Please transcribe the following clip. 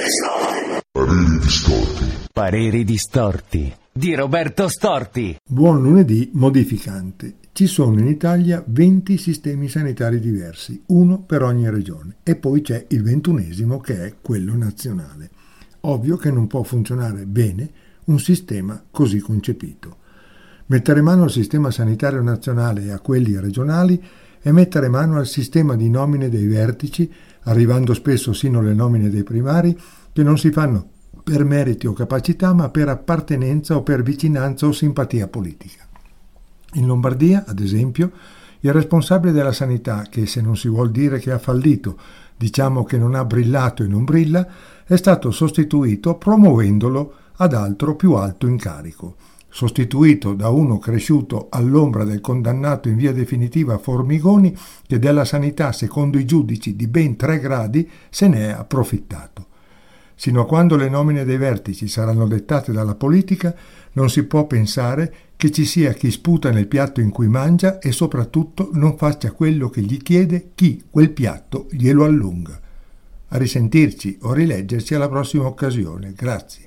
Pareri distorti. Pareri distorti di Roberto Storti. Buon lunedì modificante. Ci sono in Italia 20 sistemi sanitari diversi, uno per ogni regione, e poi c'è il 21esimo che è quello nazionale. Ovvio che non può funzionare bene un sistema così concepito. Mettere mano al sistema sanitario nazionale e a quelli regionali è mettere mano al sistema di nomine dei vertici, arrivando spesso sino alle nomine dei primari, che non si fanno per meriti o capacità, ma per appartenenza o per vicinanza o simpatia politica. In Lombardia, ad esempio, il responsabile della sanità, che se non si vuol dire che ha fallito, diciamo che non ha brillato e non brilla, è stato sostituito promuovendolo ad altro più alto incarico. Sostituito da uno cresciuto all'ombra del condannato in via definitiva Formigoni, che della sanità, secondo i giudici di ben 3 gradi, se ne è approfittato. Sino a quando le nomine dei vertici saranno dettate dalla politica, non si può pensare che ci sia chi sputa nel piatto in cui mangia e soprattutto non faccia quello che gli chiede chi quel piatto glielo allunga. A risentirci o rileggerci alla prossima occasione. Grazie.